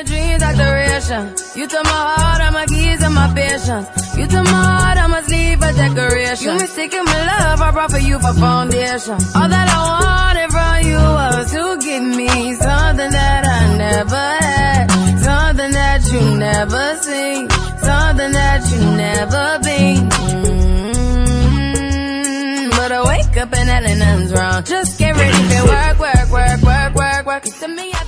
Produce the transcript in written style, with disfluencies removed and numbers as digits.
dreams like duration. You took my heart, all my keys and my patience. You took my heart, I must leave a decoration. You mistaken my love, I brought for you for foundation. All that I wanted from you was to give me something that I never had, something that you never seen, something that you never been. But I wake up and nothing's wrong. Just get ready for work, work, work, work, work, work. To me,